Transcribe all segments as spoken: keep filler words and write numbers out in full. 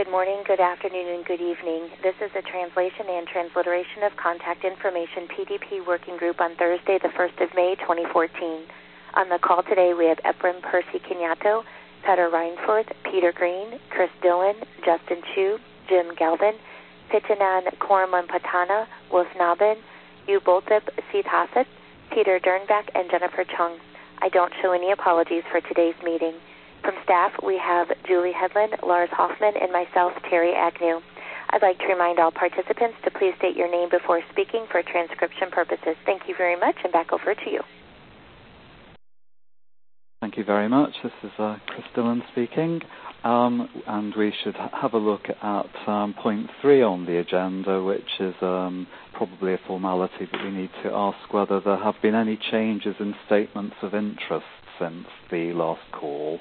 Good morning, good afternoon, and good evening. This is a translation and transliteration of Contact Information P D P Working Group on Thursday, the first of May, twenty fourteen. On the call today, we have Ephraim Percy Kenyato, Peter Reinforth, Peter Green, Chris Dillon, Justin Chu, Jim Galvin, Pichanan Koramanpatana, Wolf Nabin, Yu Boltip Seedhasit, Peter Dernbeck, and Jennifer Chung. I don't show any apologies for today's meeting. From staff, we have Julie Hedlund, Lars Hoffman, and myself, Terry Agnew. I'd like to remind all participants to please state your name before speaking for transcription purposes. Thank you very much, and back over to you. Thank you very much. This is uh, Chris Dillon speaking, um, and we should have a look at um, point three on the agenda, which is um, probably a formality that we need to ask whether there have been any changes in statements of interest since the last call.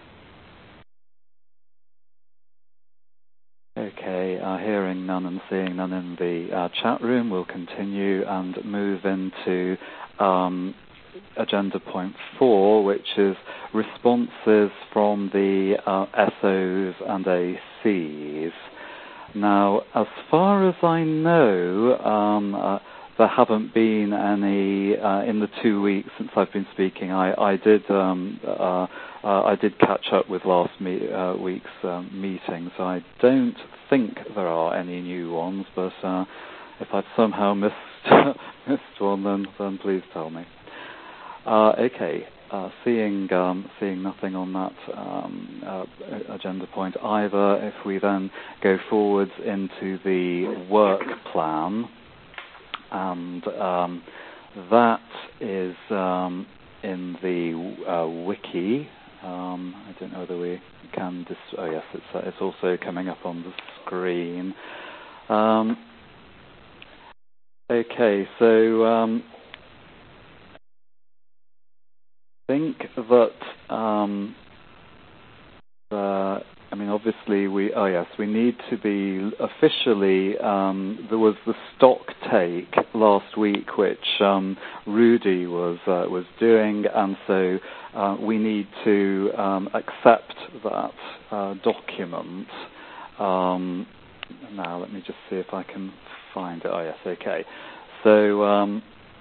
Okay, uh, hearing none and seeing none in the uh, chat room, we'll continue and move into um, agenda point four, which is responses from the uh, S Os and A Cs. Now, as far as I know, um, uh, there haven't been any uh, in the two weeks since I've been speaking. I, I did um, uh, uh, I did catch up with last me- uh, week's um, meeting, so I don't think there are any new ones. But uh, if I've somehow missed missed one, then then please tell me. Uh, okay. Uh, seeing um, seeing nothing on that um, uh, agenda point either, if we then go forwards into the work plan. And um, that is um, in the uh, wiki. Um, I don't know whether we can. Dis- oh yes, it's uh, it's also coming up on the screen. Um, okay, so um, I think that um, the. I mean, obviously, we. Oh yes, we need to be officially. Um, there was the stock take last week, which um, Rudy was uh, was doing, and so uh, we need to um, accept that uh, document. Um, now, let me just see if I can find it. Oh yes, okay. So um,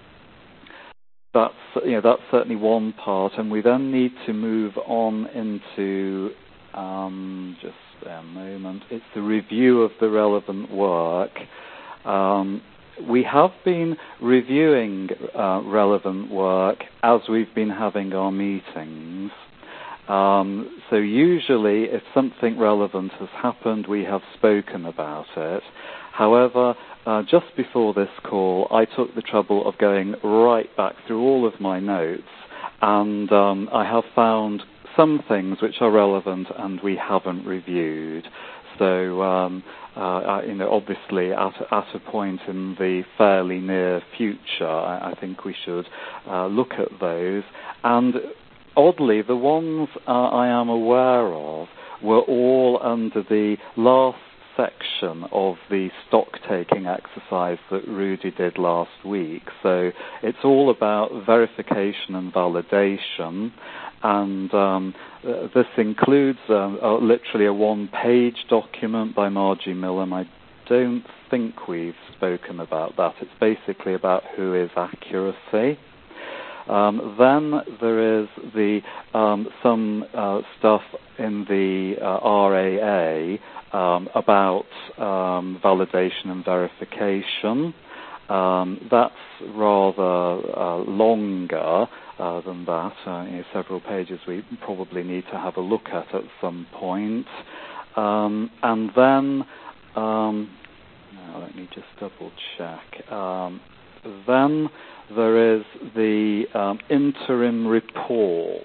that's you know that's certainly one part, and we then need to move on into. Um, just a moment. It's the review of the relevant work. Um, we have been reviewing uh, relevant work as we've been having our meetings. Um, so usually, if something relevant has happened, we have spoken about it. However, uh, just before this call, I took the trouble of going right back through all of my notes, and um, I have found some things which are relevant and we haven't reviewed. So, um, uh, you know, obviously at, at a point in the fairly near future, I, I think we should uh, look at those. And oddly, the ones uh, I am aware of were all under the last section of the stock-taking exercise that Rudy did last week. So it's all about verification and validation. And um, uh, this includes um, uh, literally a one-page document by Margie Millam. I don't think we've spoken about that. It's basically about who is accuracy. Um, then there is the um, some uh, stuff in the uh, R A A um, about um, validation and verification. Um, that's rather uh, longer uh, than that. Uh, you know, several pages we probably need to have a look at at some point. Um, and then, um, now let me just double check. Um, then there is the um, interim report,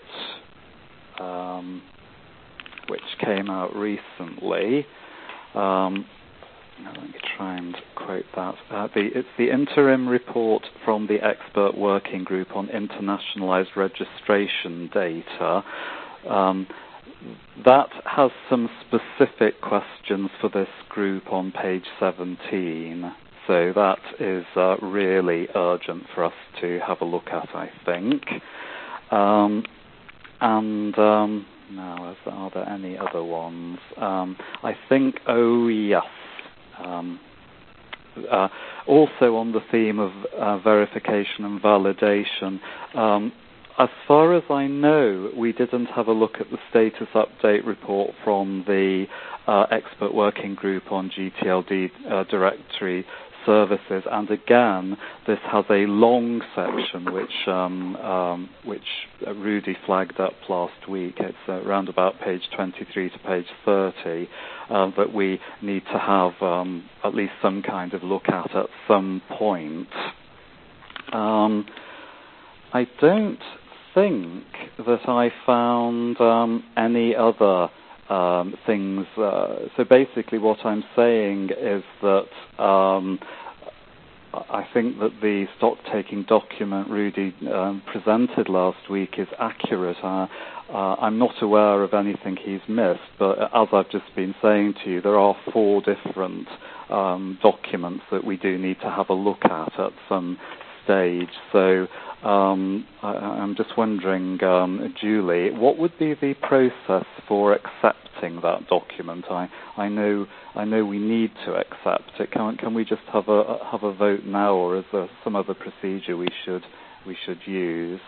um, which came out recently. Um, Let me try and quote that. Uh, the, it's the interim report from the expert working group on internationalized registration data. Um, that has some specific questions for this group on page seventeen. So that is uh, really urgent for us to have a look at, I think. Um, and um, now. Are there any other ones? Um, I think, oh, yes. Um, uh, also on the theme of uh, verification and validation, um, as far as I know, we didn't have a look at the status update report from the uh, expert working group on G T L D uh, directory services, and again, this has a long section which um, um, which Rudy flagged up last week. It's uh, around about page twenty-three to page thirty uh, that we need to have um, at least some kind of look at at some point. Um, I don't think that I found um, any other Um, things. Uh, so basically what I'm saying is that um, I think that the stock-taking document Rudy um, presented last week is accurate. Uh, uh, I'm not aware of anything he's missed, but as I've just been saying to you, there are four different um, documents that we do need to have a look at at some stage. So um, I, I'm just wondering, um, Julie, what would be the process for accepting that document? I, I know I know we need to accept it. Can, can we just have a have a vote now, or is there some other procedure we should we should use?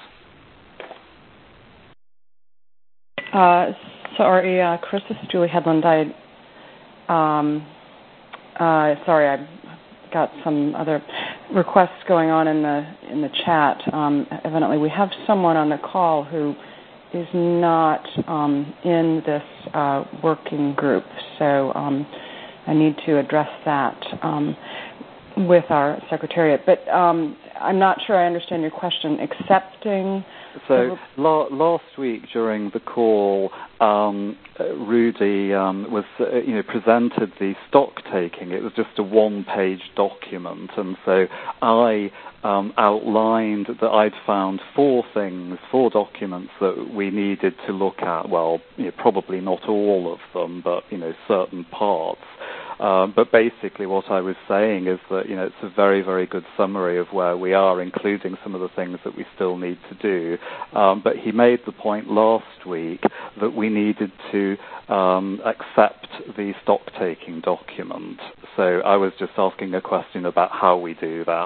Uh, sorry, uh, Chris, this is Julie Headland. I um, uh, sorry, I got some other requests going on in the in the chat. Um, evidently, we have someone on the call who is not um, in this uh, working group, so um, I need to address that um, with our secretariat. But um, I'm not sure I understand your question. Accepting. So la- last week during the call, um, Rudy um, was, uh, you know, presented the stock taking. It was just a one-page document, and so I um, outlined that I'd found four things, four documents that we needed to look at. Well, you know, probably not all of them, but you know, certain parts. Uh, but basically what I was saying is that, you know, it's a very, very good summary of where we are, including some of the things that we still need to do. Um, but he made the point last week that we needed to um, accept the stock-taking document. So I was just asking a question about how we do that.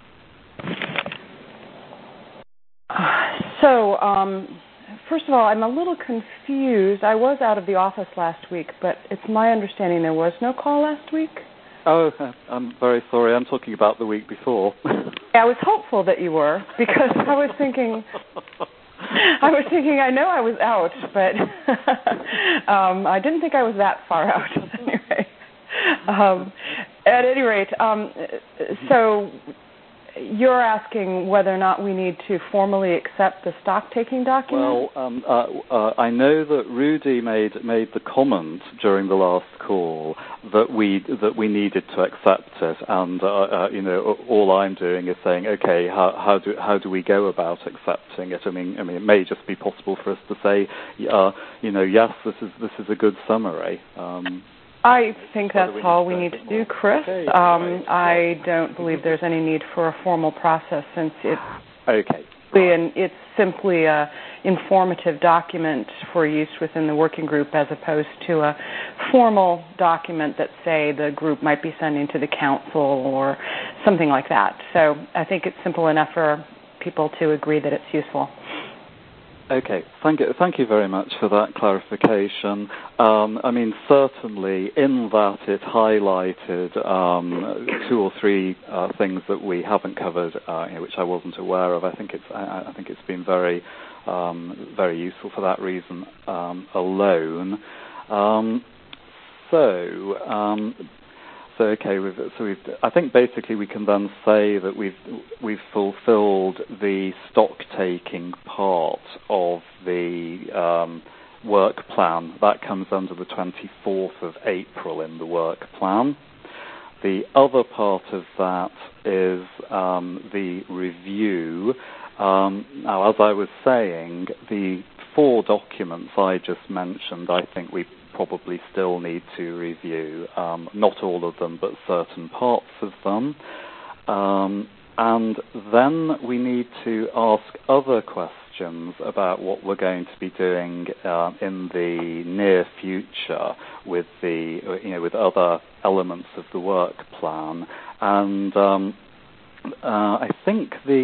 So, um, first of all, I'm a little confused. I was out of the office last week, but it's my understanding there was no call last week. Oh, I'm very sorry. I'm talking about the week before. I was hopeful that you were, because I was thinking, I was thinking, I know I was out, but um, I didn't think I was that far out. Anyway, um, at any rate, um, so you're asking whether or not we need to formally accept the stock-taking document? Well, um, uh, uh, I know that Rudy made made the comment during the last call that we that we needed to accept it, and uh, uh, you know, all I'm doing is saying, okay, how, how do how do we go about accepting it? I mean, I mean, it may just be possible for us to say, uh, you know, yes, this is this is a good summary. Um, I think that's all we need to do, Chris. Um, I don't believe there's any need for a formal process, since it's okay. and it's simply a informative document for use within the working group, as opposed to a formal document that, say, the group might be sending to the council or something like that. So I think it's simple enough for people to agree that it's useful. Okay, thank you, thank you very much for that clarification. Um, I mean, certainly in that it highlighted um, two or three uh, things that we haven't covered, uh, you know, which I wasn't aware of. I think it's I, I think it's been very um, very useful for that reason um, alone. Um, so. Um, So okay, we've, so we've, I think basically we can then say that we've we've fulfilled the stock-taking part of the um, work plan. That comes under the twenty-fourth of April in the work plan. The other part of that is um, the review. Um, now, as I was saying, the four documents I just mentioned, I think we probably still need to review. Um, not all of them, but certain parts of them. Um, and then we need to ask other questions questions about what we're going to be doing uh, in the near future with the, you know, with other elements of the work plan. And um, uh, I think the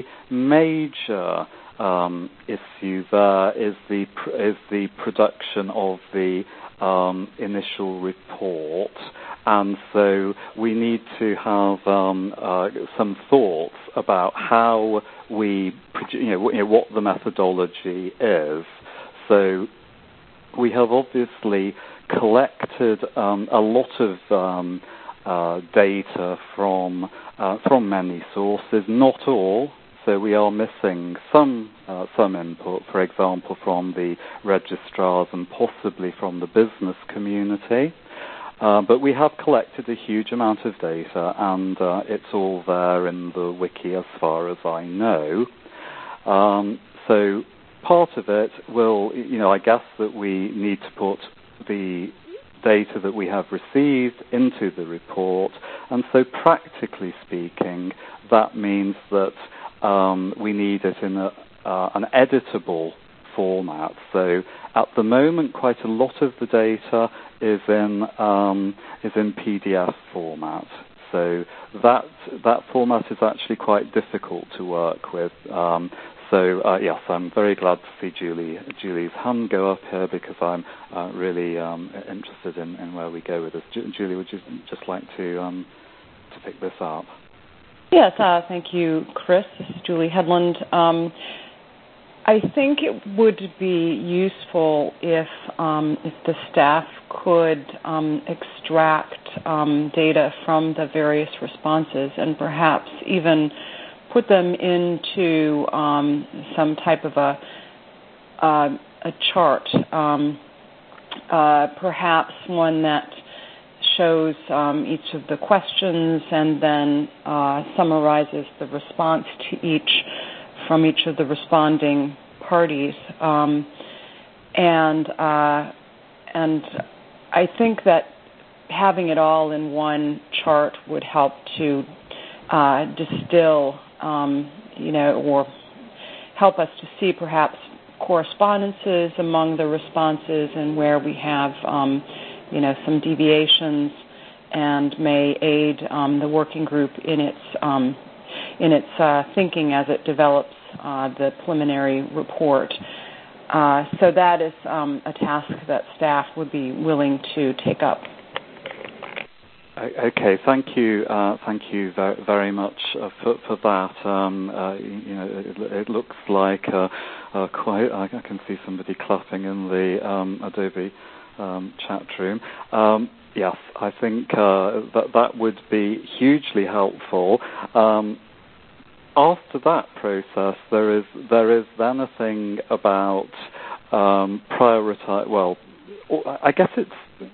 major um, issue there is the pr- is the production of the um, initial report. And so we need to have um, uh, some thoughts about how we, you know, you know, what the methodology is. So we have obviously collected um, a lot of um, uh, data from uh, from many sources, not all. So we are missing some uh, some input, for example, from the registrars and possibly from the business community. Uh, but we have collected a huge amount of data, and uh, it's all there in the wiki as far as I know. Um, so part of it will, you know, I guess that we need to put the data that we have received into the report, and so practically speaking, that means that um, we need it in a, uh, an editable format. So at the moment, quite a lot of the data is in um, is in P D F format. So that that format is actually quite difficult to work with. Um, so uh, yes, I'm very glad to see Julie Julie's hand go up here, because I'm uh, really um, interested in, in where we go with this. Ju- Julie, would you just like to um, to pick this up? Yes, uh, thank you, Chris. This is Julie Headland. Um, I think it would be useful if um, if the staff could um, extract um, data from the various responses and perhaps even put them into um, some type of a uh, a chart, um, uh, perhaps one that shows um, each of the questions and then uh, summarizes the response to each from each of the responding parties, um, and uh, and I think that having it all in one chart would help to uh, distill, um, you know, or help us to see perhaps correspondences among the responses and where we have, um, you know, some deviations, and may aid um, the working group in its um, in its uh, thinking as it develops uh, the preliminary report. Uh, so that is um, a task that staff would be willing to take up. Okay, thank you, uh, thank you very, very much uh, for, for that. Um, uh, you know, it, it looks like uh, uh, quite. I can see somebody clapping in the um, Adobe um, chat room. Um, yes, I think uh, that that would be hugely helpful. Um, after that process, there is there is then a thing about um, prioritize. Well, I guess it's.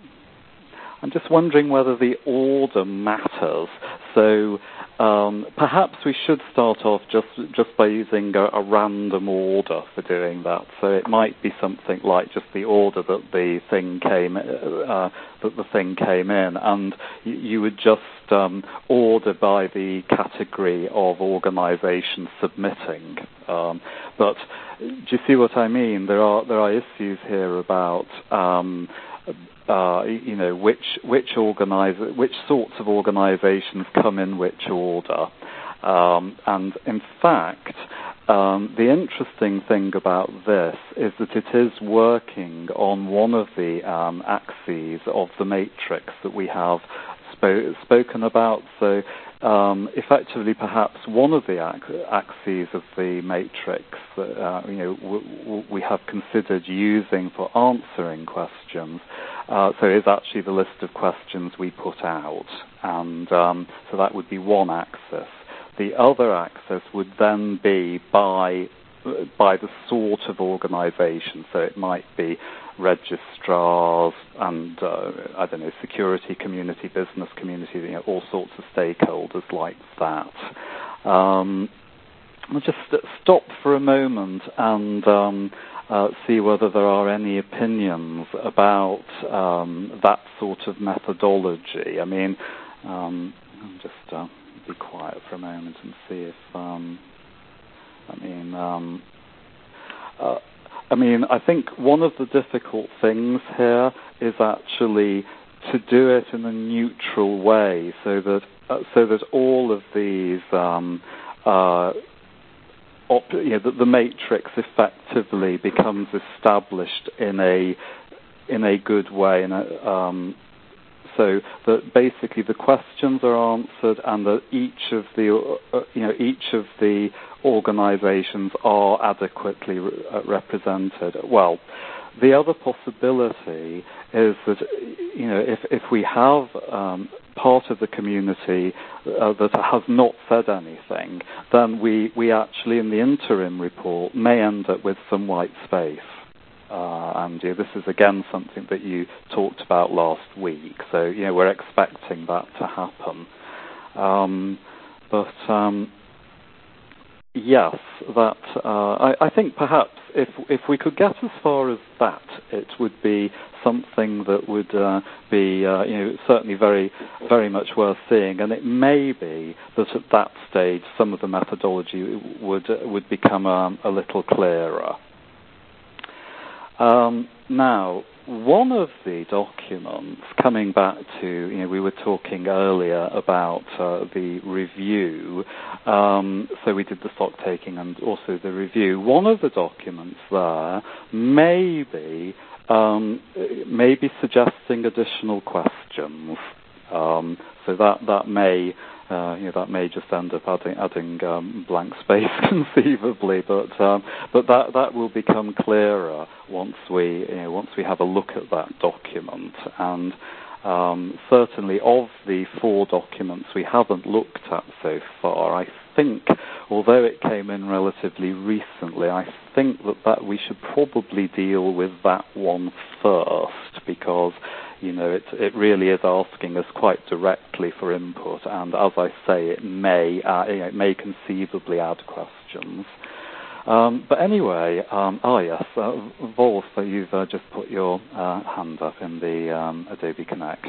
I'm just wondering whether the order matters. So um, perhaps we should start off just just by using a, a random order for doing that. So it might be something like just the order that the thing came uh, that the thing came in, and you, you would just um, order by the category of organisation submitting. Um, but do you see what I mean? There are there are issues here about. Um, Uh, you know, which which organize which sorts of organisations come in which order, um, and in fact, um, the interesting thing about this is that it is working on one of the um, axes of the matrix that we have spo- spoken about. So. Um, effectively, perhaps one of the ac- axes of the matrix that uh, you know w- w- we have considered using for answering questions. Uh, so is actually the list of questions we put out, and um, so that would be one axis. The other axis would then be by by the sort of organisation. So it might be registrars and, uh, I don't know, security community, business community, you know, all sorts of stakeholders like that. Um, I'll just stop for a moment and um, uh, see whether there are any opinions about um, that sort of methodology. I mean, um, I'll just uh, be quiet for a moment and see if... Um, I mean, um, uh, I mean, I think one of the difficult things here is actually to do it in a neutral way, so that uh, so that all of these, um, uh, op- you know, that the matrix effectively becomes established in a in a good way, in a, um, so that basically the questions are answered, and that each of the uh, you know each of the organisations are adequately re- uh, represented. Well, the other possibility is that you know if if we have um, part of the community uh, that has not said anything, then we we actually in the interim report may end up with some white space. Uh, and you know, this is again something that you talked about last week. So you know we're expecting that to happen. Um, but um, yes, that uh, I, I think perhaps if if we could get as far as that, it would be something that would uh, be uh, you know certainly very very much worth seeing. And it may be that at that stage some of the methodology would uh, would become um, a little clearer. Um, now, one of the documents, coming back to, you know, we were talking earlier about uh, the review, um, so we did the stock taking and also the review. One of the documents there may be, um, may be suggesting additional questions. Um, so that, that may... Uh, you know, that may just end up adding, adding um, blank space conceivably, but um, but that that will become clearer once we you know, once we have a look at that document. And um, certainly, of the four documents we haven't looked at so far, I think, although it came in relatively recently, I think that, that we should probably deal with that one first, because you know, it, it really is asking us quite directly for input, and as I say, it may uh, you know, it may conceivably add questions. Um, but anyway, um, oh yes, uh, Wolf, you've uh, just put your uh, hand up in the um, Adobe Connect.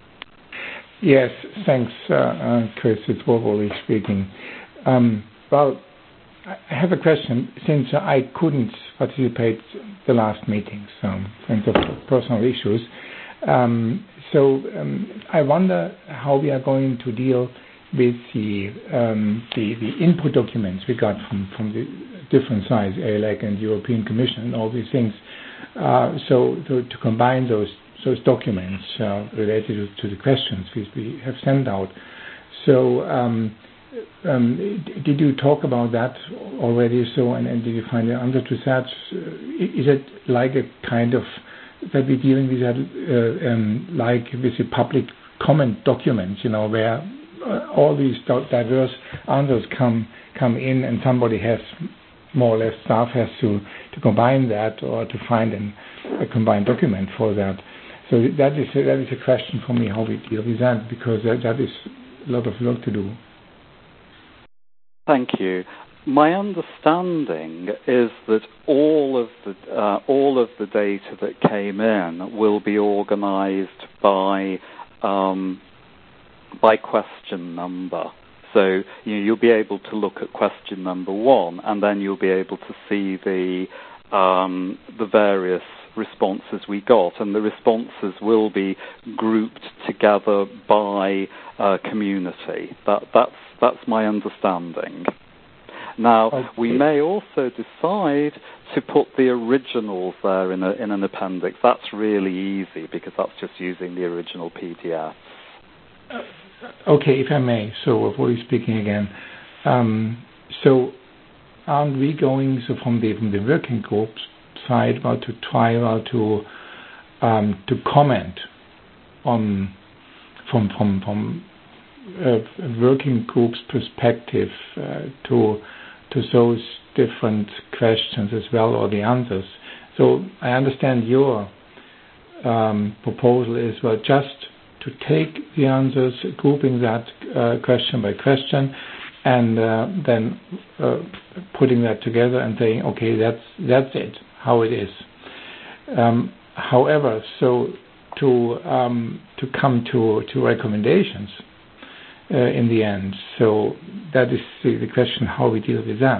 Yes, thanks, uh, uh, Chris. It's Wolf Ollich speaking. Um, well, I have a question. Since I couldn't participate the last meeting, so thanks for personal issues. Um, so um, I wonder how we are going to deal with the um, the, the input documents we got from, from the different sides, A L E C and European Commission and all these things. Uh, so to, to combine those those documents uh, related to, to the questions we, we have sent out. So um, um, did you talk about that already? So and, and did you find an answer to that? Is it like a kind of that we're dealing with that, uh, um, like with the public comment documents, you know, where uh, all these diverse answers come come in, and somebody has more or less staff has to, to combine that or to find an, a combined document for that. So that is a, that is a question for me how we deal with that, because that, that is a lot of work to do. Thank you. My understanding is that all of the uh, all of the data that came in will be organised by um, by question number. So you know, you'll be able to look at question number one, and then you'll be able to see the um, the various responses we got, and the responses will be grouped together by uh, community. That, that's that's my understanding. Now, okay. We may also decide to put the originals there in, a, in an appendix. That's really easy, because that's just using the original P D F. Uh, okay, if I may, so before speaking again, um, so aren't we going, so from the, from the working group side, well, to try well, to um, to comment on from from from uh, working group's perspective uh, to to those different questions as well, or the answers. So I understand your um, proposal is well just to take the answers, grouping that uh, question by question, and uh, then uh, putting that together and saying, okay, that's that's it, how it is. Um, however, so to um, to come to to recommendations uh, in the end. So that is the, the question: how we deal with that.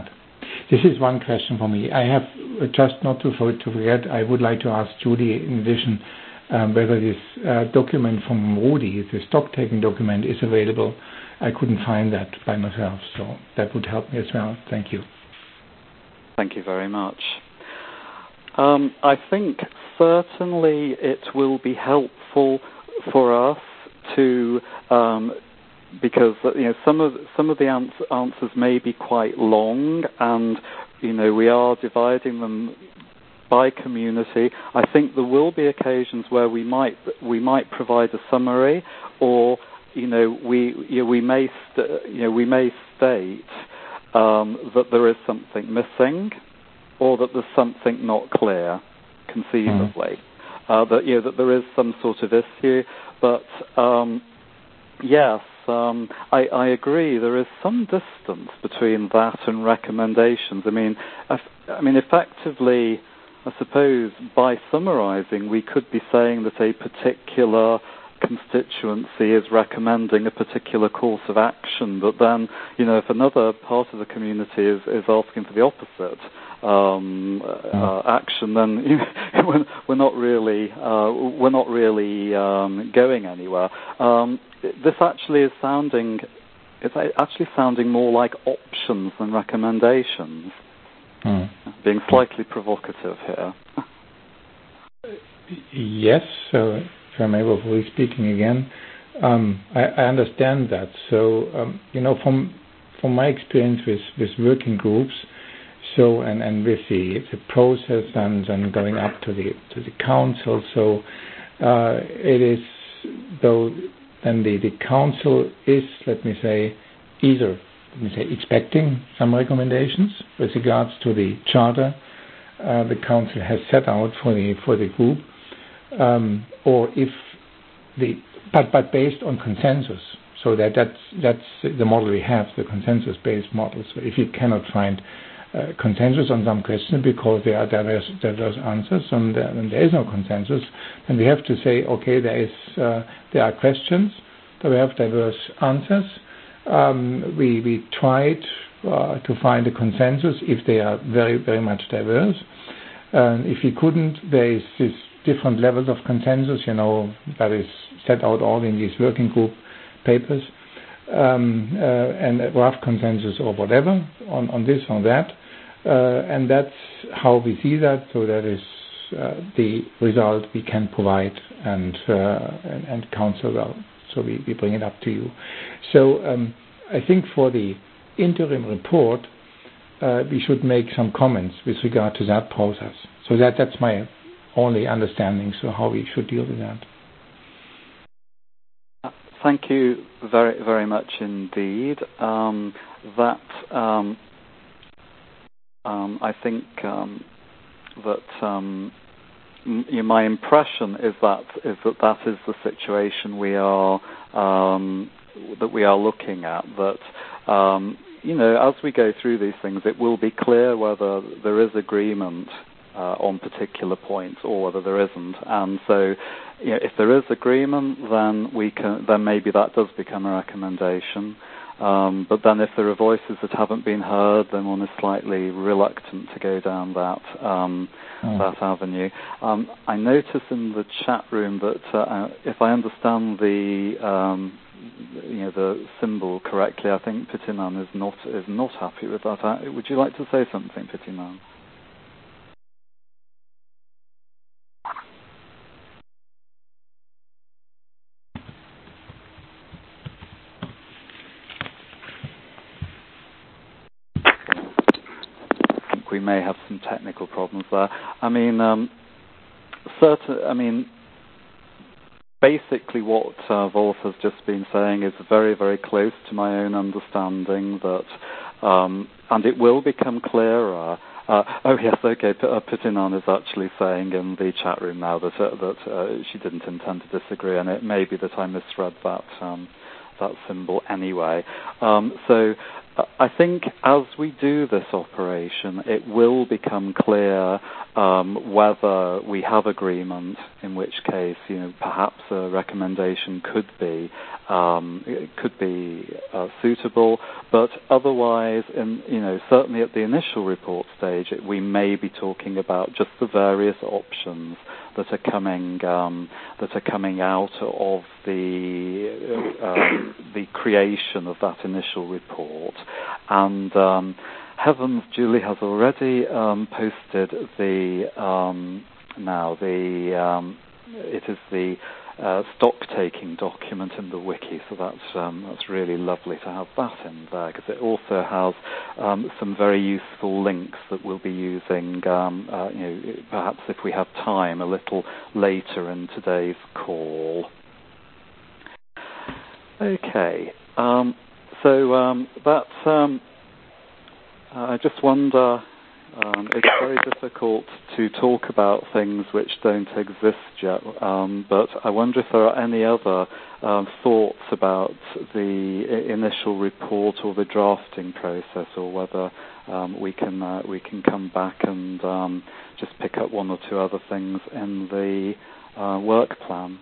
This is one question for me. I have uh, just not to forget, I would like to ask Judy in addition um, whether this uh, document from Rudy, the stock-taking document, is available. I couldn't find that by myself, so that would help me as well. Thank you. Thank you very much. Um, I think certainly it will be helpful for us to, um, because you know some of some of the answer, answers may be quite long, and you know we are dividing them by community. I think there will be occasions where we might we might provide a summary, or you know we you know, we may st- you know we may state um, that there is something missing, or that there's something not clear, conceivably. Mm-hmm. Uh, that you know that there is some sort of issue, but um, yes, um, I, I agree. There is some distance between that and recommendations. I mean, I, I mean, effectively, I suppose by summarising, we could be saying that a particular constituency is recommending a particular course of action, but then, you know, if another part of the community is, is asking for the opposite um, uh, action, then you know, we're, we're not really uh, we're not really um, going anywhere. Um, this actually is sounding it's actually sounding more like options than recommendations. Mm. Being slightly provocative here. Yes. So. If I'm able to speaking again, um, I, I understand that. So, um, you know, from from my experience with, with working groups, so and, and with the, the process and, and going up to the to the council, so uh, it is though then the, the council is, let me say, either let me say expecting some recommendations with regards to the charter uh, the council has set out for the for the group. Um, or if the but but based on consensus, so that that's that's the model we have, the consensus-based model. So if you cannot find uh, consensus on some question because there are diverse diverse answers and, uh, and there is no consensus, then we have to say, okay, there is uh, there are questions, that we have diverse answers. Um, we we tried uh, to find a consensus if they are very very much diverse. And if we couldn't, there is this different levels of consensus, you know, that is set out all in these working group papers, um, uh, and a rough consensus or whatever on, on this, on that. Uh, and that's how we see that, so that is uh, the result we can provide and uh, and, and counsel well. So we, we bring it up to you. So um, I think for the interim report, uh, we should make some comments with regard to that process. So that that's my only understanding, so how we should deal with that. Thank you very, very much indeed. Um, that um, um, I think um, that um, m- my impression is that is that that is the situation we are um, that we are looking at. That um, you know, as we go through these things, it will be clear whether there is agreement Uh, on particular points, or whether there isn't. And so, you know, if there is agreement, then we can, then maybe that does become a recommendation. Um, but then, if there are voices that haven't been heard, then one is slightly reluctant to go down that um, oh. that avenue. Um, I notice in the chat room that, uh, if I understand the um, you know the symbol correctly, I think Pitinan is not is not happy with that. Uh, would you like to say something, Pitinan? We may have some technical problems there. I mean, um, certain. I mean, basically, what uh, Wolf has just been saying is very, very close to my own understanding. That, um, and it will become clearer. Uh, oh yes, okay. P- uh, Pitinan is actually saying in the chat room now that uh, that uh, she didn't intend to disagree, and it may be that I misread that um, that symbol anyway. Um, so. I think as we do this operation, it will become clear um, whether we have agreement, in which case, you know, perhaps a recommendation could be um, could be uh, suitable. But otherwise, in, you know, certainly at the initial report stage, it, we may be talking about just the various options that are coming um, that are coming out of the uh, um, the creation of that initial report. And um, heavens, Julie has already um, posted the um, now the um, it is the uh, stock taking document in the wiki, so that's um, that's really lovely to have that in there, because it also has um, some very useful links that we'll be using, um, uh, you know, perhaps if we have time, a little later in today's call. Okay, um, so um, that's. Um, I just wonder. Um, it's very difficult to talk about things which don't exist yet, um, but I wonder if there are any other um, thoughts about the initial report or the drafting process, or whether um, we can uh, we can come back and um, just pick up one or two other things in the uh, work plan.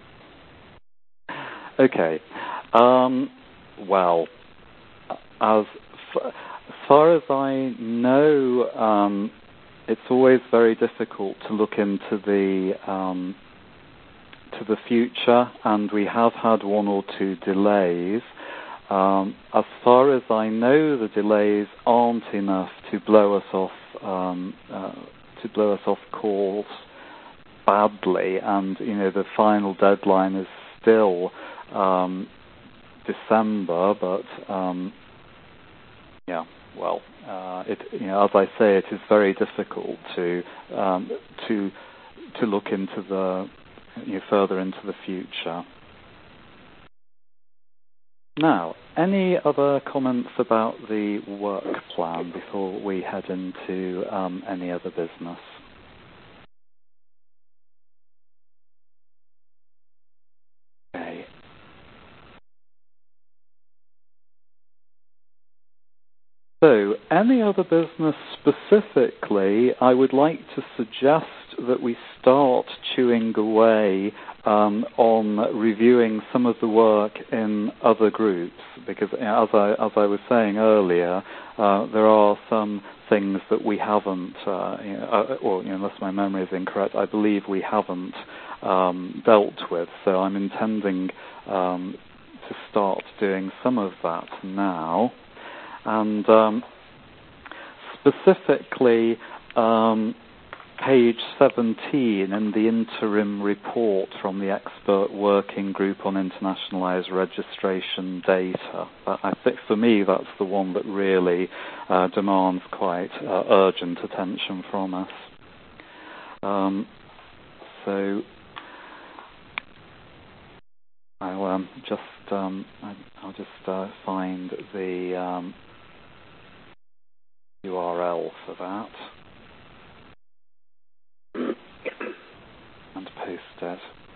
Okay. Um, well, as f- As far as I know, um, it's always very difficult to look into the um, to the future, and we have had one or two delays. Um, as far as I know, the delays aren't enough to blow us off um, uh, to blow us off course badly, and you know the final deadline is still um, December, but um, yeah. Well, uh, it, you know, as I say, it is very difficult to um, to to look into the you know, further into the future. Now, any other comments about the work plan before we head into um, any other business? Okay. So, any other business specifically, I would like to suggest that we start chewing away um, on reviewing some of the work in other groups, because you know, as I as I was saying earlier, uh, there are some things that we haven't, uh, you know, or you know, unless my memory is incorrect, I believe we haven't um, dealt with. So I'm intending um, to start doing some of that now. And um, specifically, um, page seventeen in the interim report from the Expert Working Group on Internationalised Registration Data. Uh, I think for me that's the one that really uh, demands quite uh, urgent attention from us. Um, so I'll um, just um, I'll just uh, find the um, U R L for that and post it.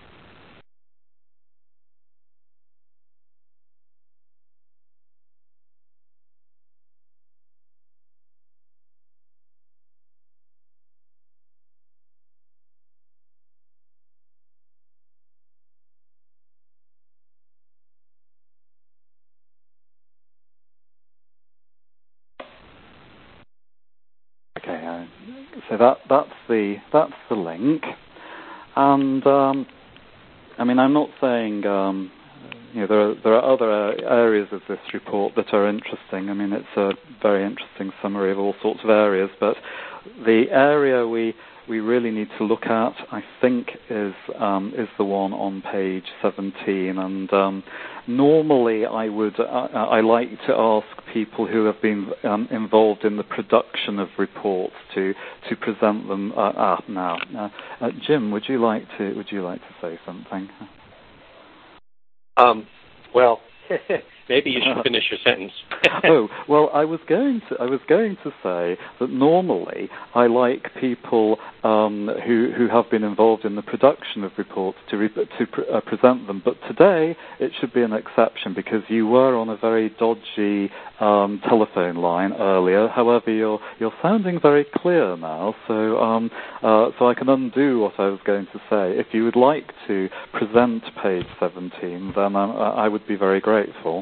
Okay, uh, so that that's the that's the link, and um, I mean I'm not saying um, you know there are there are other areas of this report that are interesting. I mean it's a very interesting summary of all sorts of areas, but the area we we really need to look at, I think, is um, is the one on page seventeen. And um, normally, I would uh, I like to ask people who have been um, involved in the production of reports to to present them. Uh, ah, now, uh, uh, Jim, would you like to would you like to say something? Um, well, maybe you should finish your sentence. oh well, I was going to I was going to say that normally I like people um, who who have been involved in the production of reports to re- to pre- uh, present them, but today it should be an exception because you were on a very dodgy um, telephone line earlier. However, you're you're sounding very clear now, so um, uh, so I can undo what I was going to say. If you would like to present page seventeen, then I, I would be very grateful.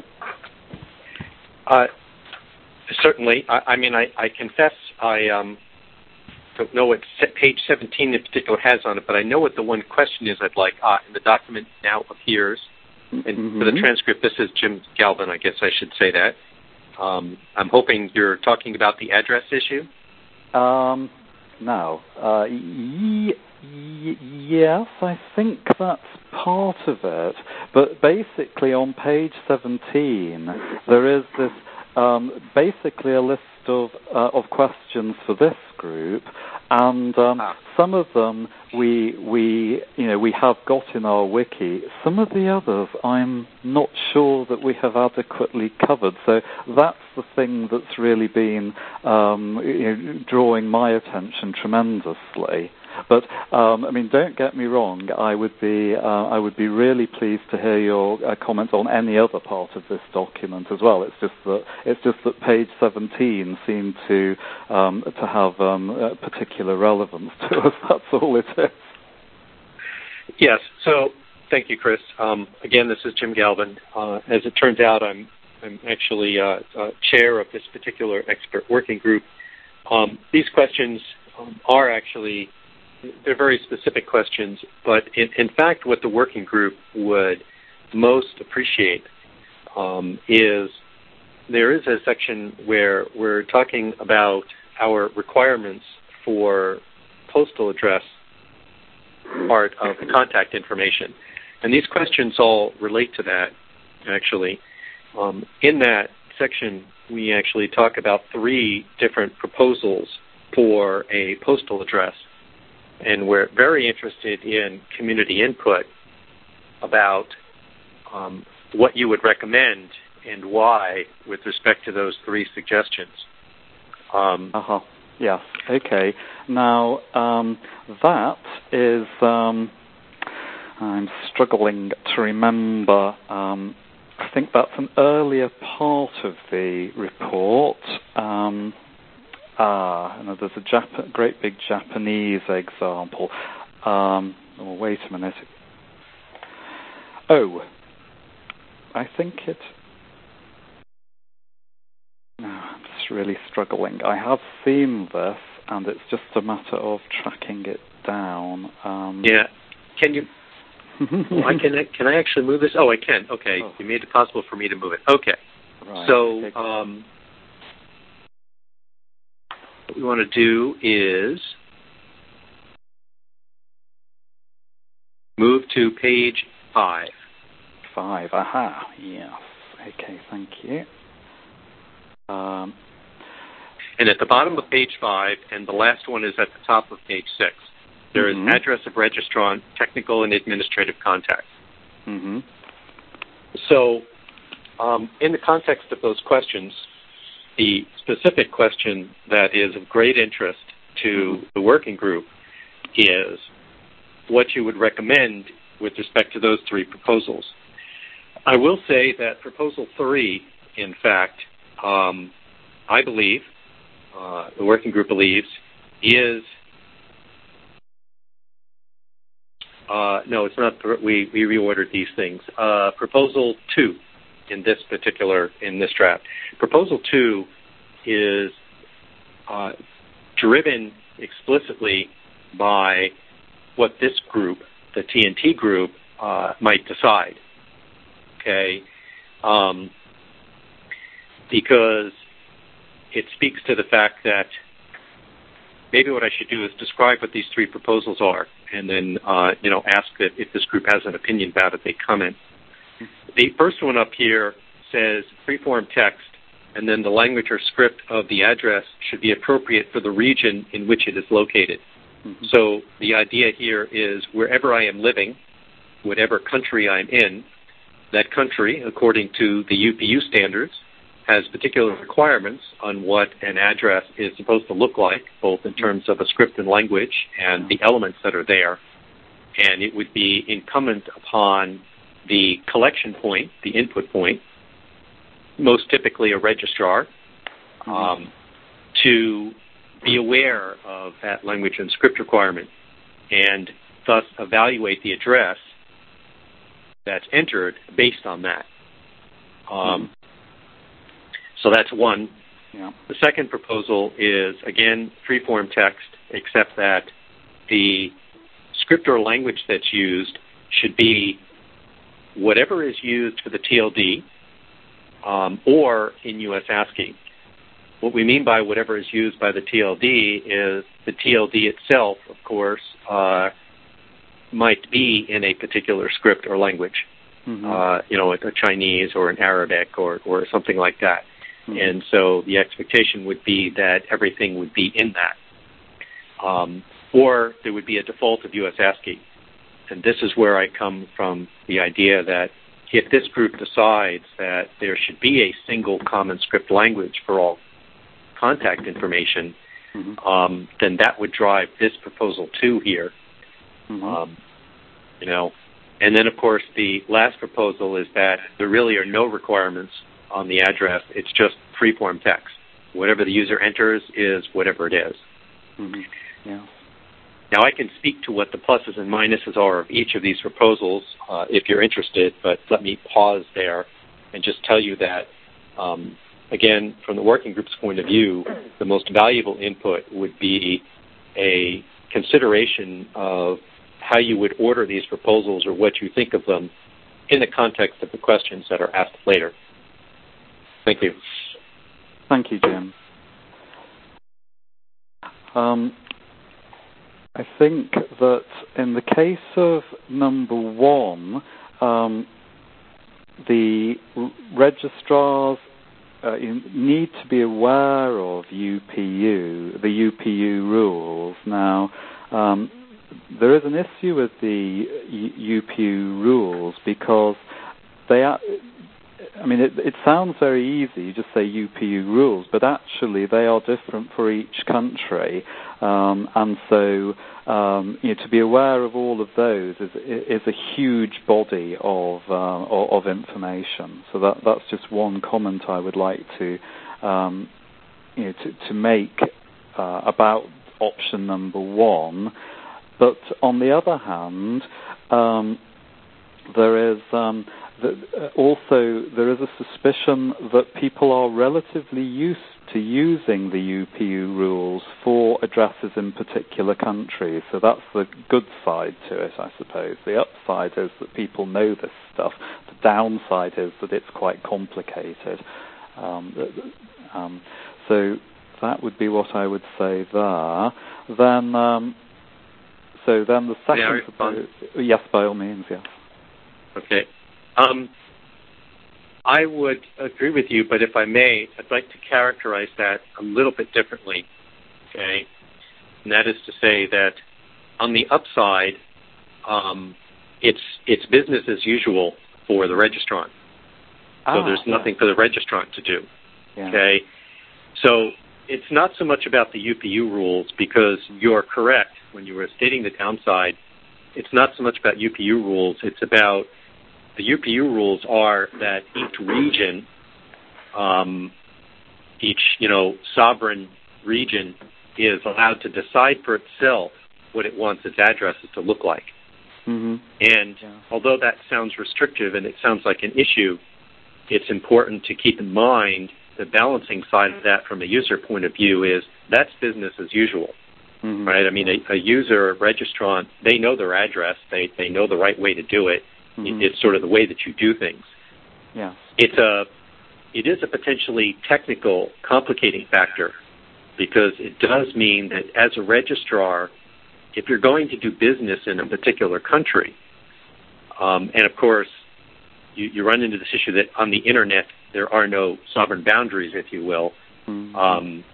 Uh, certainly. I, I mean, I, I confess I um, don't know what page seventeen in particular has on it, but I know what the one question is I'd like. Uh, and the document now appears. And mm-hmm. for the transcript, this is Jim Galvin, I guess I should say that. Um, I'm hoping you're talking about the address issue. Um, no. Uh, y- y- yes, I think that's part of it. But basically on page seventeen, there is this, um, basically a list of uh, of questions for this group, and um, ah. some of them we we you know we have got in our wiki. Some of the others I'm not sure that we have adequately covered. So that's the thing that's really been um, you know, drawing my attention tremendously. But um, I mean, don't get me wrong. I would be uh, I would be really pleased to hear your uh, comments on any other part of this document as well. It's just that it's just that page seventeen seemed to um, to have um, a particular relevance to us. That's all it is. Yes. So thank you, Chris. Um, again, this is Jim Galvin. Uh, as it turns out, I'm I'm actually uh, uh, chair of this particular expert working group. Um, these questions um, are actually They're very specific questions, but in, in fact, what the working group would most appreciate um, is there is a section where we're talking about our requirements for postal address part of the contact information. And these questions all relate to that, actually. Um, in that section, we actually talk about three different proposals for a postal address. And we're very interested in community input about um, what you would recommend and why with respect to those three suggestions. Um, uh-huh. Yes. Okay. Now, um, that is, um, I'm struggling to remember, um, I think that's an earlier part of the report. Um, Ah, and there's a Jap- great big Japanese example. Um, oh, wait a minute. Oh, I think it... No, I'm just really struggling. I have seen this, and it's just a matter of tracking it down. Um, yeah. Can you... oh, I can, can I actually move this? Oh, I can. Okay. Oh. You made it possible for me to move it. Okay. Right. So... Okay. Um, what we want to do is move to page five. Five, aha, yes. Okay, thank you. Um, and at the bottom of page five, and the last one is at the top of page six, there mm-hmm. is address of registrant, technical and administrative contact. Mm-hmm. So um, in the context of those questions, the specific question that is of great interest to mm-hmm. the working group is what you would recommend with respect to those three proposals. I will say that proposal three, in fact, um, I believe, uh, the working group believes, is, uh, no, it's not, we, we reordered these things. Uh, proposal two. In this particular, in this draft. Proposal two is uh, driven explicitly by what this group, the T N T group, uh, might decide. Okay? Um, because it speaks to the fact that maybe what I should do is describe what these three proposals are and then, uh, you know, ask that if this group has an opinion about it, they comment. The first one up here says freeform text, and then the language or script of the address should be appropriate for the region in which it is located. Mm-hmm. So the idea here is wherever I am living, whatever country I'm in, that country, according to the U P U standards, has particular requirements on what an address is supposed to look like, both in terms of a script and language and the elements that are there. And it would be incumbent upon the collection point, the input point, most typically a registrar, um, to be aware of that language and script requirement and thus evaluate the address that's entered based on that. Um, so that's one. Yeah. The second proposal is, again, free-form text, except that the script or language that's used should be whatever is used for the T L D um, or in U S ASCII. What we mean by whatever is used by the T L D is the T L D itself, of course, uh, might be in a particular script or language, mm-hmm. uh, you know, a Chinese or an Arabic or, or something like that. Mm-hmm. And so the expectation would be that everything would be in that. Um, or there would be a default of U S ASCII. And this is where I come from the idea that if this group decides that there should be a single common script language for all contact information, mm-hmm. um, then that would drive this proposal two here. Mm-hmm. Um, you know, and then of course the last proposal is that there really are no requirements on the address. It's just free-form text. Whatever the user enters is whatever it is. Mm-hmm. Yeah. Now, I can speak to what the pluses and minuses are of each of these proposals uh, if you're interested, but let me pause there and just tell you that, um, again, from the working group's point of view, the most valuable input would be a consideration of how you would order these proposals or what you think of them in the context of the questions that are asked later. Thank you. Thank you, Jim. Um, I think that in the case of number one, um, the registrars uh, need to be aware of U P U, the U P U rules. Now, um, there is an issue with the U P U rules because they are, I mean, it, it sounds very easy, you just say U P U rules, but actually they are different for each country. Um, and so, um, you know, to be aware of all of those is, is a huge body of uh, of information. So that that's just one comment I would like to, um, you know, to, to make uh, about option number one. But on the other hand, um, there is um, the, also there is a suspicion that people are relatively used to using the U P U rules for addresses in particular countries. So that's the good side to it, I suppose. The upside is that people know this stuff. The downside is that it's quite complicated. Um, um, so that would be what I would say there. Then, um, so then the second proposal, yes, by all means, yes. Okay. Um, I would agree with you, but if I may, I'd like to characterize that a little bit differently, okay? And that is to say that on the upside, um, it's it's business as usual for the registrant. So ah, there's nothing yeah. for the registrant to do, yeah. okay? So it's not so much about the U P U rules, because you're correct when you were stating the downside. It's not so much about U P U rules. It's about the U P U rules are that each region, um, each, you know, sovereign region is allowed to decide for itself what it wants its addresses to look like. Mm-hmm. And yeah. although that sounds restrictive and it sounds like an issue, it's important to keep in mind the balancing side of that from a user point of view is that's business as usual. Mm-hmm. Right? I mean, a, a user, a registrant, they know their address. They, they know the right way to do it. Mm-hmm. It's sort of the way that you do things. Yeah. It's a, it is a potentially technical, complicating factor because it does mean that as a registrar, if you're going to do business in a particular country, um, and of course, you, you run into this issue that on the internet there are no sovereign boundaries, if you will. Mm-hmm. Um,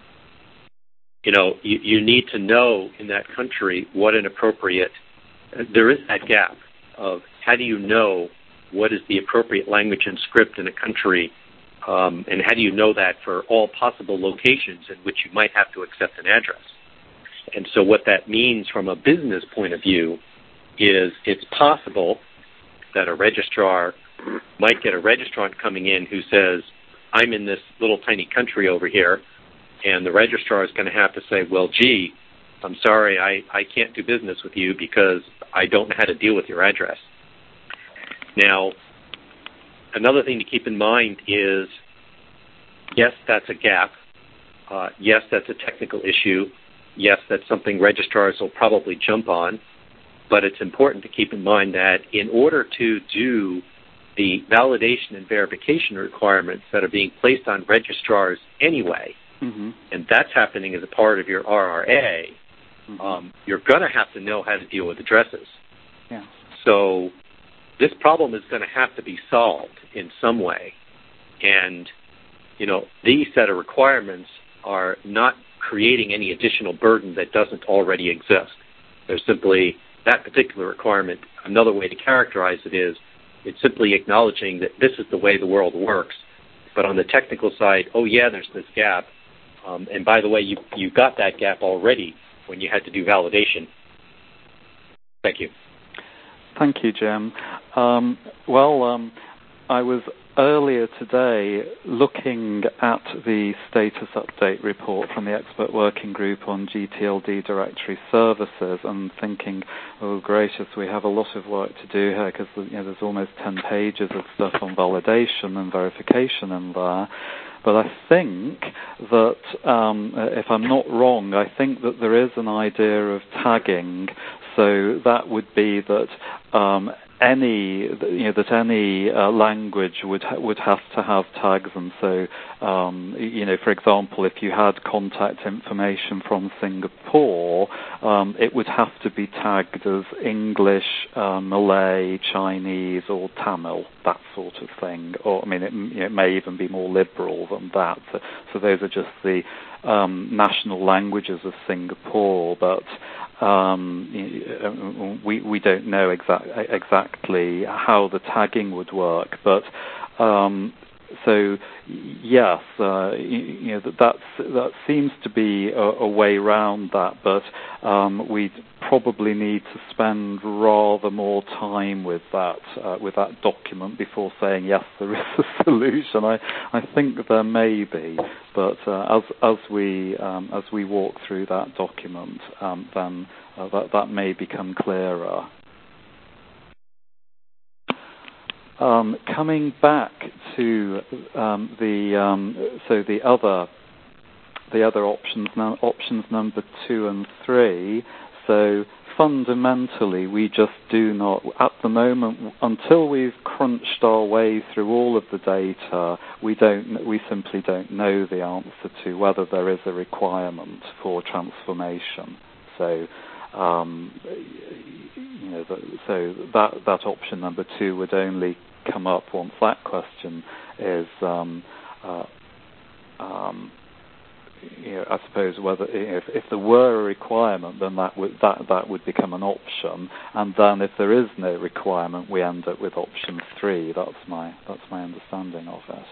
you know, you, you need to know in that country what an appropriate. There is that gap of how do you know what is the appropriate language and script in a country, um, and how do you know that for all possible locations in which you might have to accept an address? And so what that means from a business point of view is it's possible that a registrar might get a registrant coming in who says, I'm in this little tiny country over here, and the registrar is going to have to say, well, gee, I'm sorry, I, I can't do business with you because I don't know how to deal with your address. Now, another thing to keep in mind is, yes, that's a gap. Uh, yes, that's a technical issue. Yes, that's something registrars will probably jump on. But it's important to keep in mind that in order to do the validation and verification requirements that are being placed on registrars anyway, mm-hmm. and that's happening as a part of your R R A, mm-hmm. um, you're going to have to know how to deal with addresses. Yeah. So this problem is going to have to be solved in some way. And, you know, these set of requirements are not creating any additional burden that doesn't already exist. They're simply that particular requirement. Another way to characterize it is it's simply acknowledging that this is the way the world works. But on the technical side, oh, yeah, there's this gap. Um, and by the way, you, you got that gap already when you had to do validation. Thank you. Thank you, Jim. Um, well, um, I was earlier today looking at the status update report from the Expert Working Group on G T L D directory services and thinking, oh, gracious, we have a lot of work to do here because you know, there's almost ten pages of stuff on validation and verification in there. But I think that, um, if I'm not wrong, I think that there is an idea of tagging. So that would be that um, any, you know, that any uh, language would ha- would have to have tags, and so, um, you know, for example, if you had contact information from Singapore, um, it would have to be tagged as English, uh, Malay, Chinese, or Tamil, that sort of thing. Or I mean, it, you know, it may even be more liberal than that. So, so those are just the um, national languages of Singapore, but. Um, we we don't know exact, exactly how the tagging would work, but um, so yes, uh, you, you know that that's, that seems to be a, a way around that, but um, we probably need to spend rather more time with that uh, with that document before saying yes, there is a solution. I I think there may be, but uh, as as we um, as we walk through that document, um, then uh, that that may become clearer. Um, coming back to um, the um, so the other the other options now, options number two and three. So fundamentally, we just do not at the moment until we've crunched our way through all of the data. We don't we simply don't know the answer to whether there is a requirement for transformation. So. Um, you know, so that that option number two would only come up once that question is, um, uh, um, you know, I suppose whether if, if there were a requirement, then that would that that would become an option, and then if there is no requirement, we end up with option three. That's my that's my understanding of it.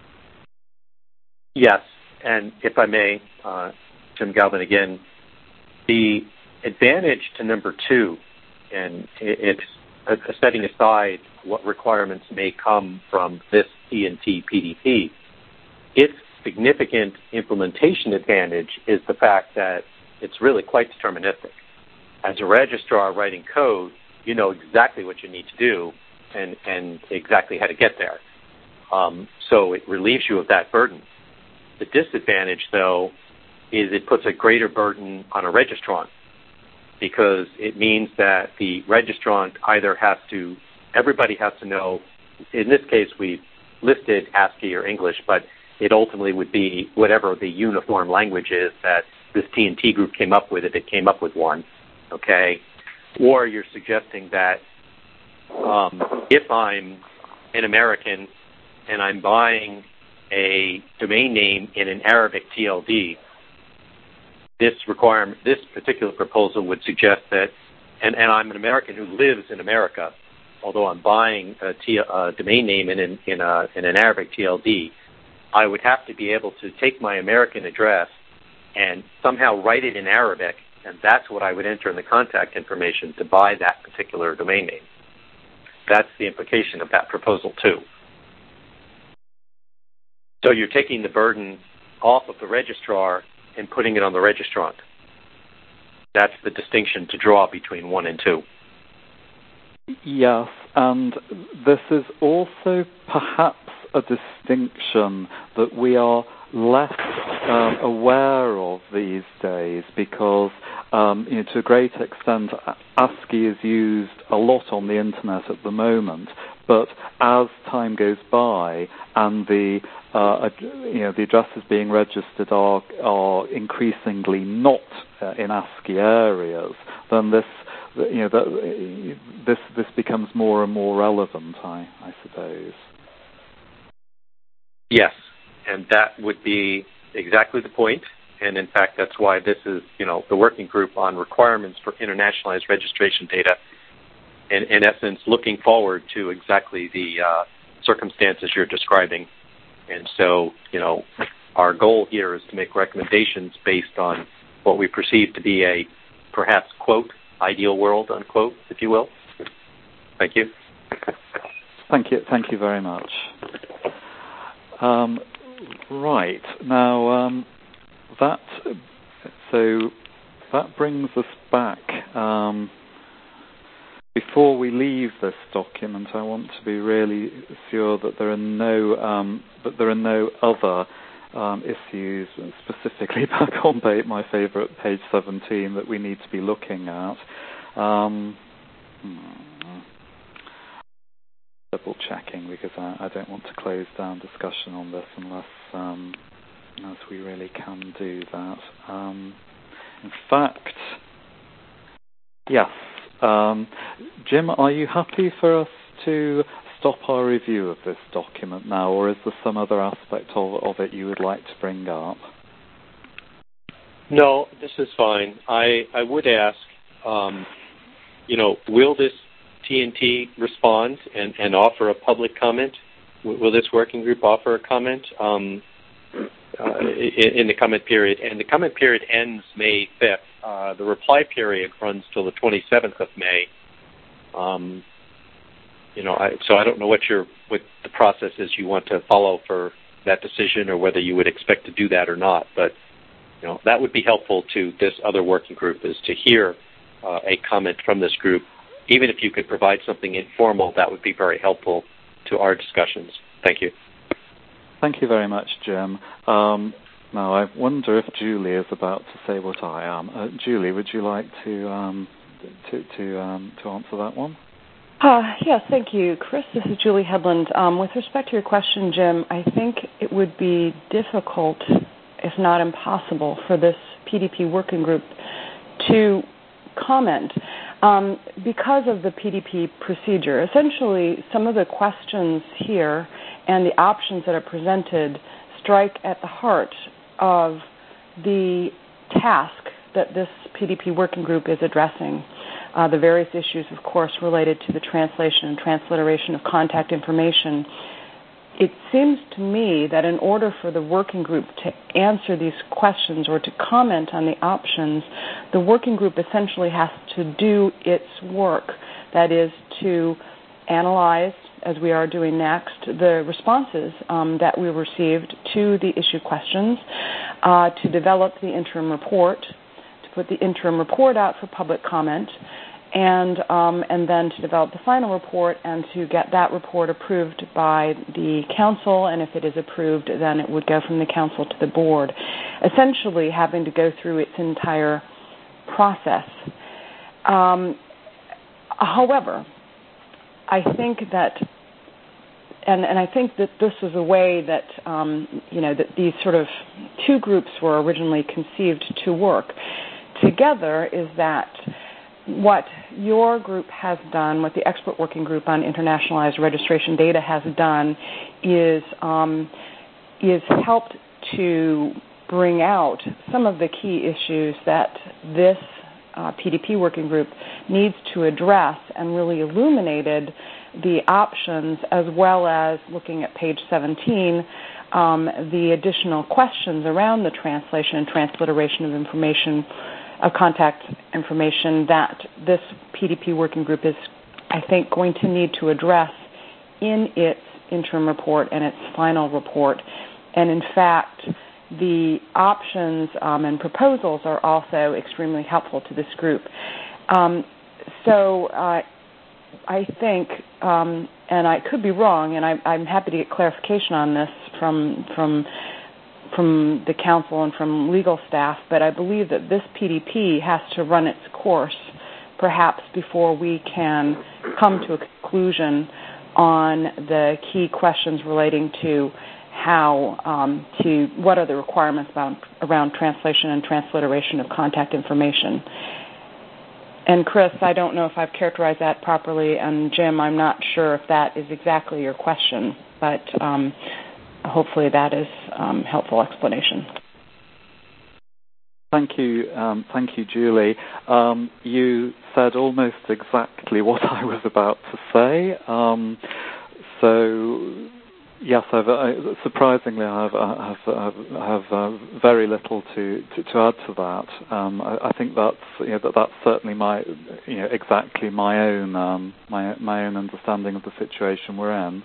Yes, and if I may, uh, Jim Galvin again, the advantage to number two, and it's uh, setting aside what requirements may come from this T N T P D P, its significant implementation advantage is the fact that it's really quite deterministic. As a registrar writing code, you know exactly what you need to do and, and exactly how to get there. Um, so it relieves you of that burden. The disadvantage, though, is it puts a greater burden on a registrant, because it means that the registrant either has to, everybody has to know, in this case we've listed ASCII or English, but it ultimately would be whatever the uniform language is that this T N T group came up with, if it came up with one, okay? Or you're suggesting that um, if I'm an American and I'm buying a domain name in an Arabic T L D, This requirement, this particular proposal would suggest that, and, and I'm an American who lives in America, although I'm buying a, T, a domain name in an, in, a, in an Arabic T L D, I would have to be able to take my American address and somehow write it in Arabic, and that's what I would enter in the contact information to buy that particular domain name. That's the implication of that proposal, too. So you're taking the burden off of the registrar and putting it on the registrant. That's the distinction to draw between one and two. Yes, and this is also perhaps a distinction that we are less um, aware of these days because, um, you know, to a great extent, ASCII is used a lot on the internet at the moment. But as time goes by and the uh, you know the addresses being registered are are increasingly not uh, in ASCII areas, then this you know that, this this becomes more and more relevant, I, I suppose. Yes, and that would be exactly the point. And in fact, that's why this is you know the working group on requirements for internationalized registration data. In, in essence, looking forward to exactly the uh, circumstances you're describing. And so, you know, our goal here is to make recommendations based on what we perceive to be a perhaps, quote, ideal world, unquote, if you will. Thank you. Thank you. Thank you very much. Um, right. Now, um, that, so that brings us back... Um, Before we leave this document, I want to be really sure that there are no um, that there are no other um, issues, specifically back on my favourite page seventeen, that we need to be looking at. Um, double checking because I, I don't want to close down discussion on this unless um, unless we really can do that. Um, in fact, yes. Um, Jim, are you happy for us to stop our review of this document now, or is there some other aspect of, of it you would like to bring up? No, this is fine. I, I would ask, um, you know, will this T N T respond and, and offer a public comment? Will this working group offer a comment um, uh, in, in the comment period? And the comment period ends May fifth. Uh, the reply period runs till the twenty-seventh of May. Um, you know, I, so I don't know what your what the process is you want to follow for that decision, or whether you would expect to do that or not. But you know, that would be helpful to this other working group, is to hear uh, a comment from this group. Even if you could provide something informal, that would be very helpful to our discussions. Thank you. Thank you very much, Jim. Um, Now, I wonder if Julie is about to say what I am. Uh, Julie, would you like to um, to to, um, to answer that one? Uh, yes, thank you, Chris. This is Julie Headland. Um, with respect to your question, Jim, I think it would be difficult, if not impossible, for this P D P working group to comment um, because of the P D P procedure. Essentially, some of the questions here and the options that are presented strike at the heart of the task that this P D P working group is addressing. Uh, the various issues, of course, related to the translation and transliteration of contact information. It seems to me that in order for the working group to answer these questions or to comment on the options, the working group essentially has to do its work. That is, to analyze, as we are doing next, the responses um, that we received to the issue questions, uh, to develop the interim report, to put the interim report out for public comment, and um, and then to develop the final report and to get that report approved by the council, and if it is approved, then it would go from the council to the board, essentially having to go through its entire process. Um, however, I think that, and, and I think that this is a way that, um, you know, that these sort of two groups were originally conceived to work together, is that what your group has done, what the Expert Working Group on Internationalized Registration Data has done, is um, is helped to bring out some of the key issues that this uh, P D P working group needs to address and really illuminated the options, as well as looking at page seventeen, um, the additional questions around the translation and transliteration of information, of contact information that this P D P working group is, I think, going to need to address in its interim report and its final report. And in fact, the options um, and proposals are also extremely helpful to this group. Um, so uh, I think, um, and I could be wrong, and I, I'm happy to get clarification on this from from from the council and from legal staff, but I believe that this P D P has to run its course perhaps before we can come to a conclusion on the key questions relating to how um, to what are the requirements about, around translation and transliteration of contact information. And Chris, I don't know if I've characterized that properly, and Jim, I'm not sure if that is exactly your question, but um, hopefully that is um, helpful explanation. Thank you, um, thank you, Julie. Um, you said almost exactly what I was about to say. Um, so, yes, I've, I, surprisingly, I have, I have, I have uh, very little to, to, to add to that. Um, I, I think that's you know, that that's certainly my you know exactly my own um, my my own understanding of the situation we're in.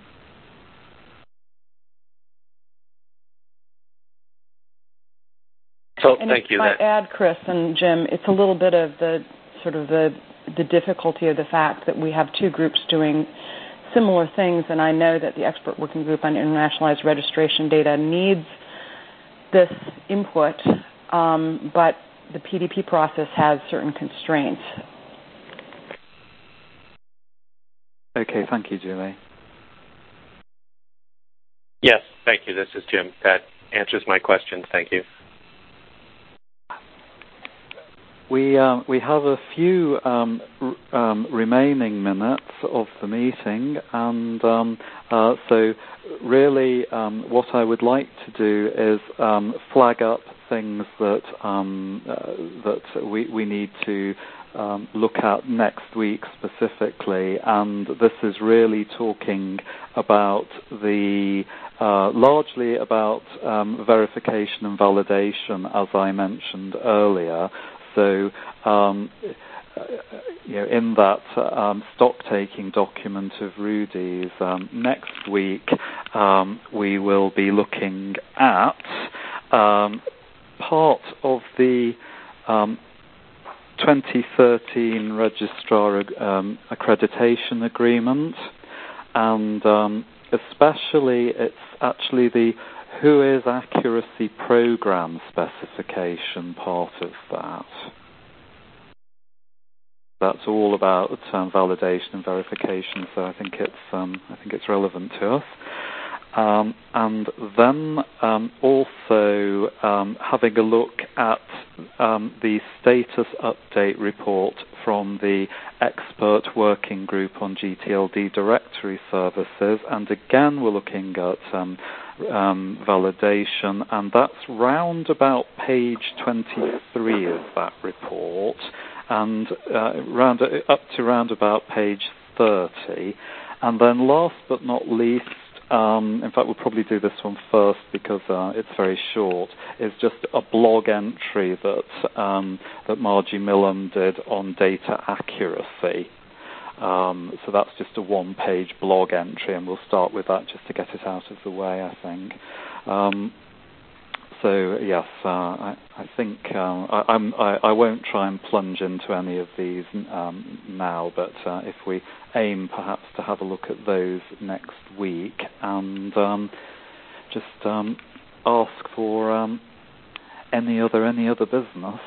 So and thank if you. I That add, Chris and Jim, it's a little bit of the sort of the the difficulty of the fact that we have two groups doing similar things, and I know that the Expert Working Group on Internationalized Registration Data needs this input, um, but the P D P process has certain constraints. Okay, thank you, Julie. Yes, thank you. This is Jim. That answers my question. Thank you. We um, we have a few um, r- um, remaining minutes of the meeting, and um, uh, so really um, what I would like to do is um, flag up things that um, uh, that we we need to um, look at next week specifically, and this is really talking about the uh, largely about um, verification and validation, as I mentioned earlier. So, um, you know, in that um, stock-taking document of Rudy's, um, next week um, we will be looking at um, part of the um, twenty thirteen Registrar um, Accreditation Agreement, and um, especially it's actually the Who is Accuracy Program specification part of that. That's all about um, validation and verification, so I think it's um, I think it's relevant to us. Um, and then um, also um, having a look at um, the status update report from the Expert Working Group on G T L D Directory Services, and again we're looking at um, um, validation, and that's round about page twenty-three of that report, and uh, round up to round about page thirty, and then last but not least, Um, in fact, we'll probably do this one first because uh, it's very short. It's just a blog entry that um, that Margie Millam did on data accuracy. Um, so that's just a one-page blog entry, and we'll start with that just to get it out of the way, I think. Um, so yes, uh, I, I think uh, I, I'm, I, I won't try and plunge into any of these um, now, but uh, if we aim perhaps to have a look at those next week, and um, just um, ask for um, any other any other business.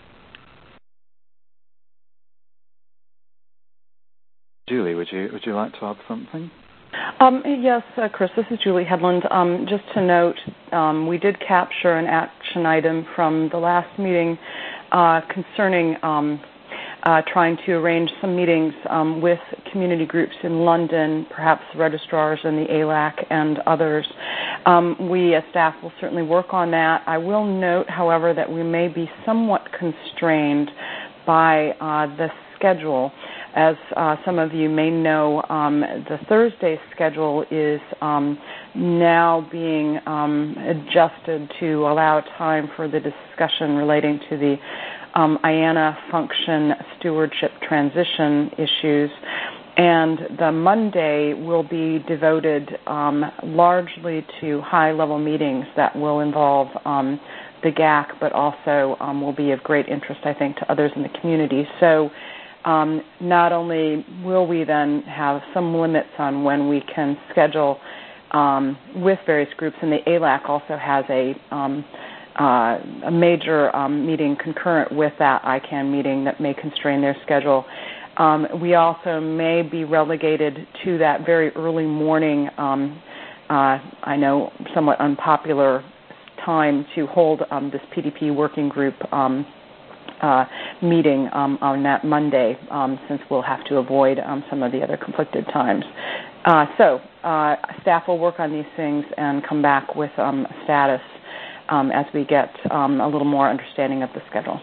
Julie, would you would you like to add something? Um, yes, uh, Chris, this is Julie Headland. Um, just to note, um, we did capture an action item from the last meeting uh, concerning um, uh, trying to arrange some meetings um, with community groups in London, perhaps registrars in the A L A C and others. Um, we as staff will certainly work on that. I will note, however, that we may be somewhat constrained by uh, the schedule. As uh, some of you may know, um, the Thursday schedule is um, now being um, adjusted to allow time for the discussion relating to the um, I A N A function stewardship transition issues. And the Monday will be devoted um, largely to high-level meetings that will involve um, the G A C, but also um, will be of great interest, I think, to others in the community. So um, not only will we then have some limits on when we can schedule um, with various groups, and the A L A C also has a, um, uh, a major um, meeting concurrent with that I CANN meeting that may constrain their schedule. Um, we also may be relegated to that very early morning, um, uh, I know somewhat unpopular time to hold um, this P D P working group um, uh, meeting um, on that Monday, um, since we'll have to avoid um, some of the other conflicted times. Uh, so uh, staff will work on these things and come back with um, a status um, as we get um, a little more understanding of the schedule.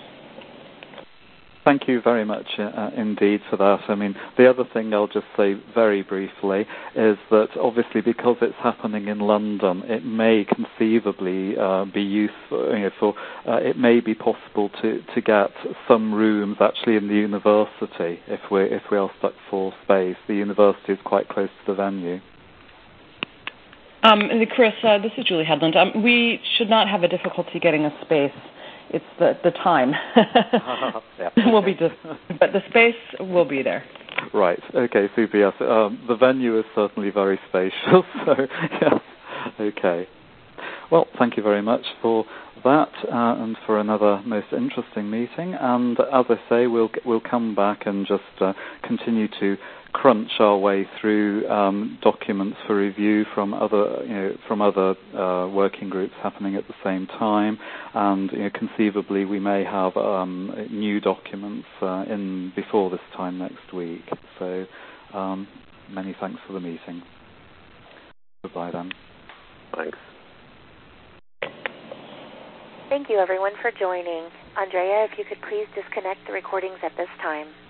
Thank you very much uh, indeed for that. I mean, the other thing I'll just say very briefly is that obviously because it's happening in London, it may conceivably uh, be useful, you know, for, uh, it may be possible to, to get some rooms actually in the university if we if we are stuck for space. The university is quite close to the venue. Um, Chris, uh, this is Julie Headland. Um, we should not have a difficulty getting a space. It's the, the time. yeah. We'll be just, but the space will be there. Right. Okay, super. Yes. Um, the venue is certainly very spacious. So, yes. Okay. Well, thank you very much for that uh, and for another most interesting meeting. And as I say, we'll we'll come back and just uh, continue to crunch our way through um, documents for review from other you know from other uh, working groups happening at the same time, and you know, conceivably we may have um, new documents uh, in before this time next week. So um, many thanks for the meeting. Goodbye then. Thanks. Thank you everyone for joining. Andrea, if you could please disconnect the recordings at this time.